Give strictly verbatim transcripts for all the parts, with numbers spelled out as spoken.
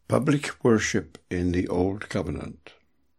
Public worship in the Old Covenant.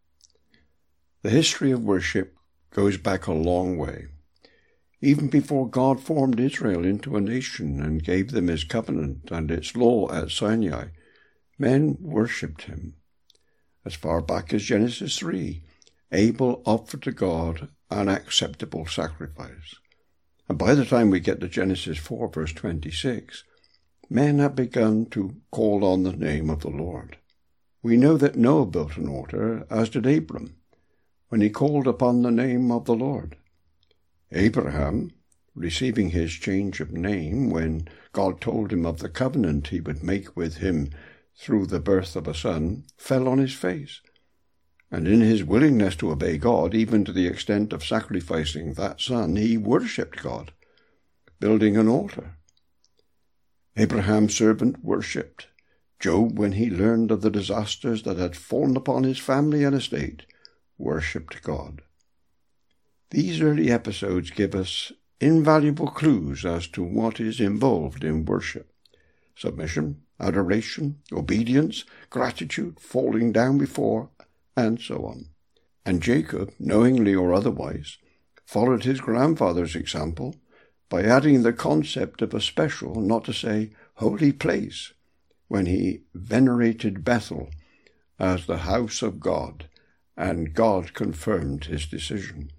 The history of worship goes back a long way. Even before God formed Israel into a nation and gave them his covenant and its law at Sinai, men worshipped him. As far back as Genesis three, Abel offered to God an acceptable sacrifice. And by the time we get to Genesis four, verse twenty-six, men have begun to call on the name of the Lord. We know that Noah built an altar, as did Abram, when he called upon the name of the Lord. Abraham, receiving his change of name when God told him of the covenant he would make with him through the birth of a son, fell on his face. And in his willingness to obey God, even to the extent of sacrificing that son, he worshipped God, building an altar. Abraham's servant worshipped. Job, when he learned of the disasters that had fallen upon his family and estate, worshipped God. These early episodes give us invaluable clues as to what is involved in worship: submission, adoration, obedience, gratitude, falling down before, and so on. And Jacob, knowingly or otherwise, followed his grandfather's example by adding the concept of a special, not to say holy place, when he venerated Bethel as the house of God, and God confirmed his decision.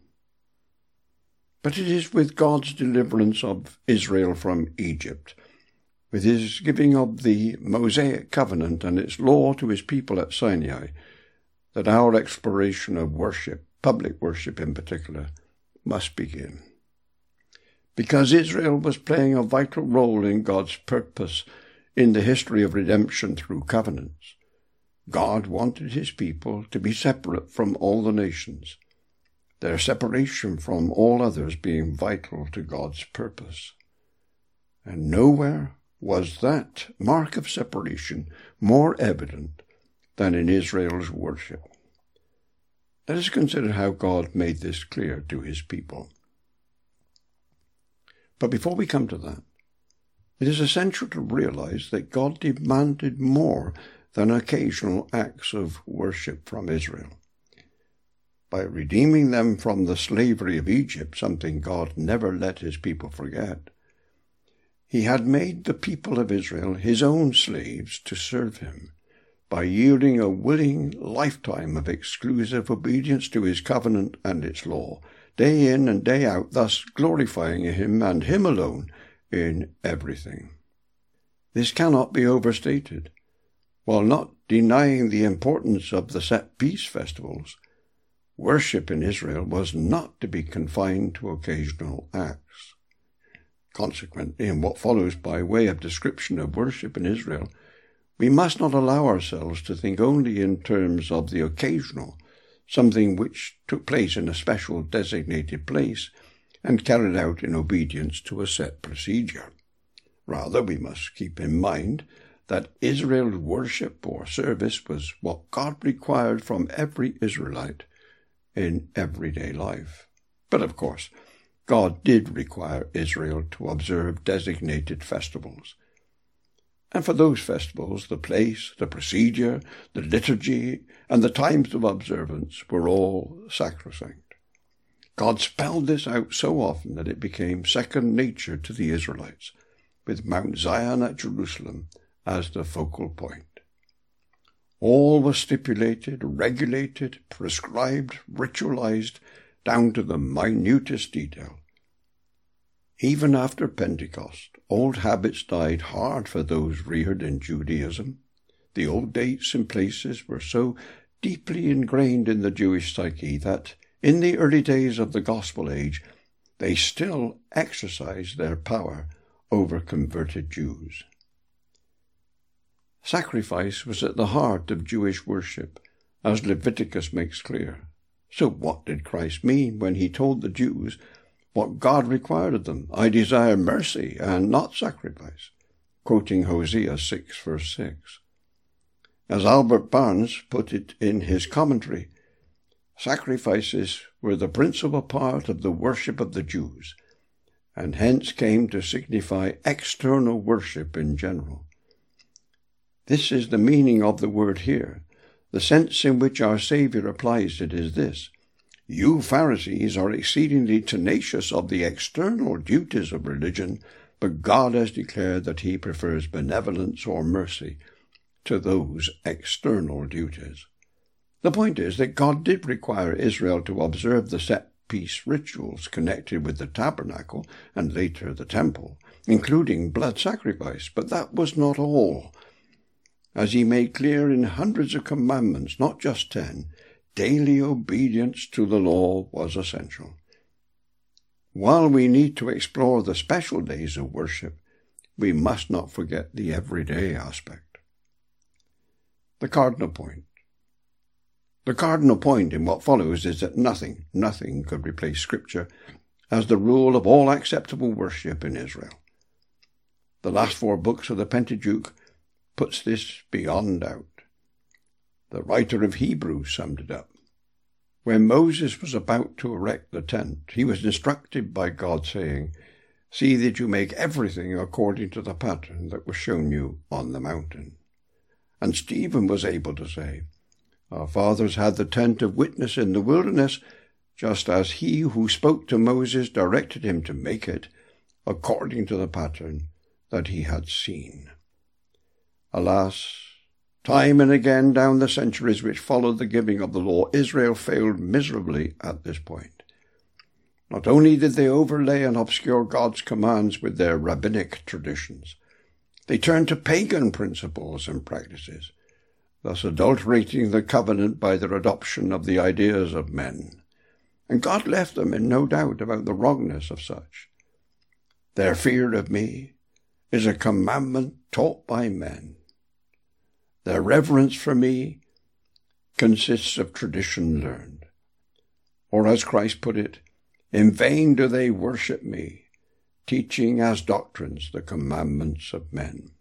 But it is with God's deliverance of Israel from Egypt, with his giving of the Mosaic covenant and its law to his people at Sinai, that our exploration of worship, public worship in particular, must begin. Because Israel was playing a vital role in God's purpose in the history of redemption through covenants, God wanted his people to be separate from all the nations, their separation from all others being vital to God's purpose. And nowhere was that mark of separation more evident than in Israel's worship. Let us consider how God made this clear to his people. But before we come to that, it is essential to realize that God demanded more than occasional acts of worship from Israel. By redeeming them from the slavery of Egypt, something God never let his people forget, he had made the people of Israel his own slaves to serve him, by yielding a willing lifetime of exclusive obedience to his covenant and its law, day in and day out, thus glorifying him and him alone in everything. This cannot be overstated. While not denying the importance of the set peace festivals, worship in Israel was not to be confined to occasional acts. Consequently, in what follows by way of description of worship in Israel, we must not allow ourselves to think only in terms of the occasional, something which took place in a special designated place and carried out in obedience to a set procedure. Rather, we must keep in mind that Israel's worship or service was what God required from every Israelite in everyday life. But of course, God did require Israel to observe designated festivals. And for those festivals, the place, the procedure, the liturgy, and the times of observance were all sacrosanct. God spelled this out so often that it became second nature to the Israelites, with Mount Zion at Jerusalem as the focal point. All was stipulated, regulated, prescribed, ritualized, down to the minutest detail. Even after Pentecost, old habits died hard for those reared in Judaism. The old dates and places were so deeply ingrained in the Jewish psyche that, in the early days of the Gospel age, they still exercised their power over converted Jews. Sacrifice was at the heart of Jewish worship, as Leviticus makes clear. So what did Christ mean when he told the Jews what God required of them? I desire mercy and not sacrifice, quoting Hosea six, verse six. As Albert Barnes put it in his commentary, sacrifices were the principal part of the worship of the Jews, and hence came to signify external worship in general. This is the meaning of the word here. The sense in which our Saviour applies it is this: you Pharisees are exceedingly tenacious of the external duties of religion, but God has declared that he prefers benevolence or mercy to those external duties. The point is that God did require Israel to observe the set-piece rituals connected with the tabernacle and later the temple, including blood sacrifice, but that was not all. As he made clear in hundreds of commandments, not just ten, daily obedience to the law was essential. While we need to explore the special days of worship, we must not forget the everyday aspect. The cardinal point. The cardinal point in what follows is that nothing, nothing could replace Scripture as the rule of all acceptable worship in Israel. The last four books of the Pentateuch puts this beyond doubt. The writer of Hebrews summed it up. When Moses was about to erect the tent, he was instructed by God, saying, "See that you make everything according to the pattern that was shown you on the mountain." And Stephen was able to say, "Our fathers had the tent of witness in the wilderness, just as he who spoke to Moses directed him to make it, according to the pattern that he had seen." Alas, time and again down the centuries which followed the giving of the law, Israel failed miserably at this point. Not only did they overlay and obscure God's commands with their rabbinic traditions, they turned to pagan principles and practices, thus adulterating the covenant by their adoption of the ideas of men. And God left them in no doubt about the wrongness of such. Their fear of me is a commandment taught by men. Their reverence for me consists of tradition learned. Or as Christ put it, in vain do they worship me, teaching as doctrines the commandments of men.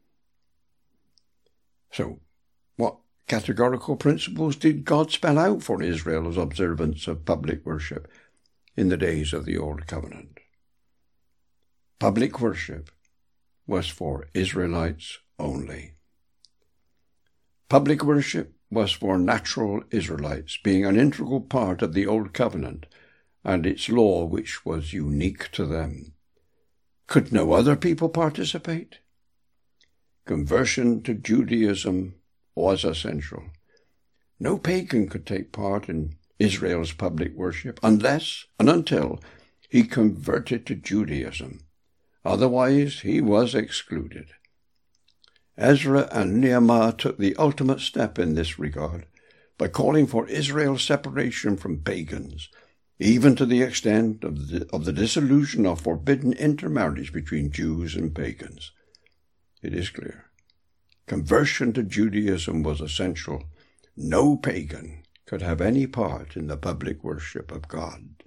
So, what categorical principles did God spell out for Israel's observance of public worship in the days of the Old Covenant? Public worship was for Israelites only. Public worship was for natural Israelites, being an integral part of the Old Covenant and its law which was unique to them. Could no other people participate? Conversion to Judaism was essential. No pagan could take part in Israel's public worship unless and until he converted to Judaism. Otherwise, he was excluded. Ezra and Nehemiah took the ultimate step in this regard by calling for Israel's separation from pagans, even to the extent of the, of the dissolution of forbidden intermarriage between Jews and pagans. It is clear. Conversion to Judaism was essential. No pagan could have any part in the public worship of God.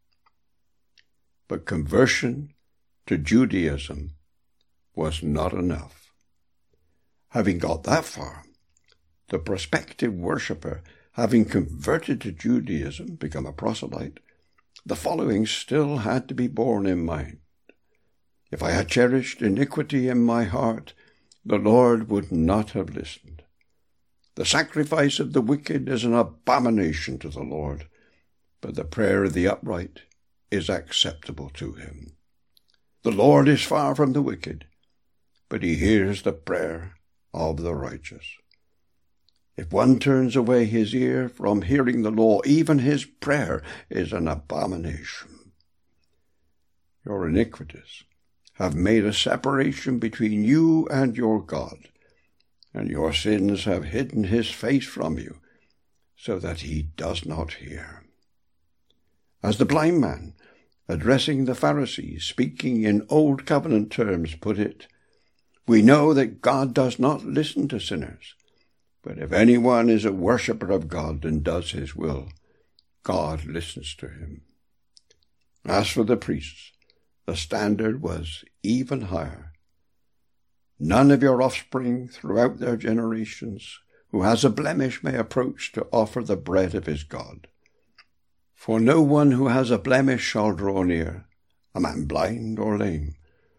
But conversion to Judaism was not enough. Having got that far, the prospective worshipper, having converted to Judaism, become a proselyte, the following still had to be borne in mind. If I had cherished iniquity in my heart, the Lord would not have listened. The sacrifice of the wicked is an abomination to the Lord, but the prayer of the upright is acceptable to him. The Lord is far from the wicked, but he hears the prayer of the righteous. If one turns away his ear from hearing the law, even his prayer is an abomination. Your iniquities have made a separation between you and your God, and your sins have hidden his face from you, so that he does not hear. As the blind man, addressing the Pharisees, speaking in Old Covenant terms, put it, we know that God does not listen to sinners, but if anyone is a worshipper of God and does his will, God listens to him. As for the priests, the standard was even higher. None of your offspring throughout their generations who has a blemish may approach to offer the bread of his God. For no one who has a blemish shall draw near, a man blind or lame,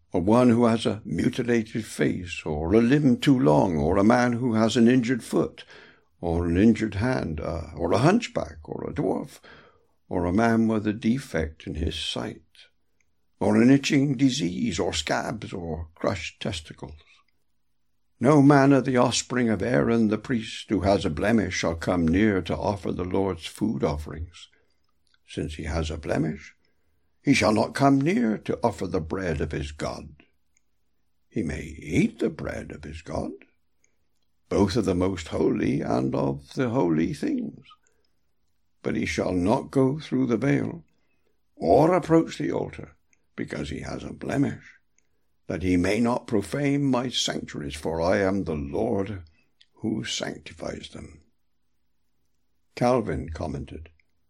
or one who has a mutilated face, or a limb too long, or a man who has an injured foot, or an injured hand, uh, or a hunchback, or a dwarf, or a man with a defect in his sight, or an itching disease, or scabs, or crushed testicles. No man of the offspring of Aaron the priest who has a blemish shall come near to offer the Lord's food offerings. Since he has a blemish, he shall not come near to offer the bread of his God. He may eat the bread of his God, both of the most holy and of the holy things, but he shall not go through the veil, or approach the altar, because he has a blemish, that he may not profane my sanctuaries, for I am the Lord who sanctifies them. Calvin commented,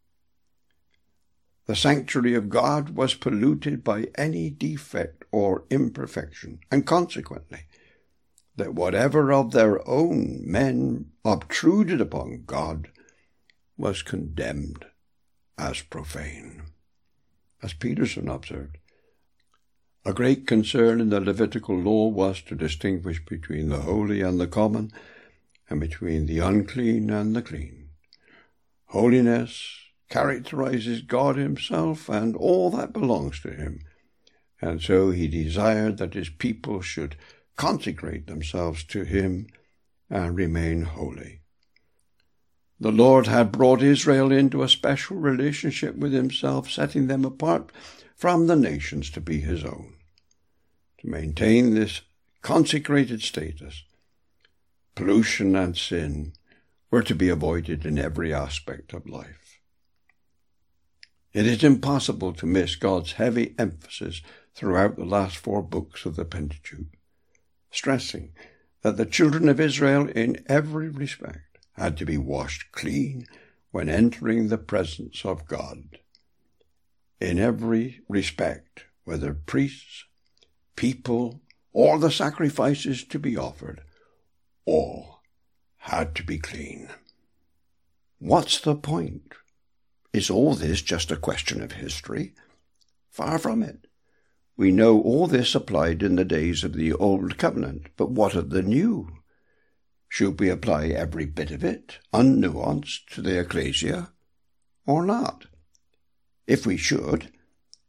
the sanctuary of God was polluted by any defect or imperfection, and consequently, that whatever of their own men obtruded upon God was condemned as profane. As Peterson observed, a great concern in the Levitical law was to distinguish between the holy and the common, and between the unclean and the clean. Holiness characterizes God himself and all that belongs to him, and so he desired that his people should consecrate themselves to him and remain holy. The Lord had brought Israel into a special relationship with himself, setting them apart from the nations to be his own. To maintain this consecrated status, pollution and sin were to be avoided in every aspect of life. It is impossible to miss God's heavy emphasis throughout the last four books of the Pentateuch, stressing that the children of Israel in every respect had to be washed clean when entering the presence of God. In every respect, whether priests, people, or the sacrifices to be offered, all had to be clean. What's the point? Is all this just a question of history? Far from it. We know all this applied in the days of the Old Covenant, but what of the New? Should we apply every bit of it, unnuanced, to the ecclesia, or not? If we should,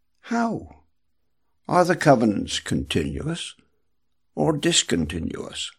how? Are the covenants continuous or discontinuous?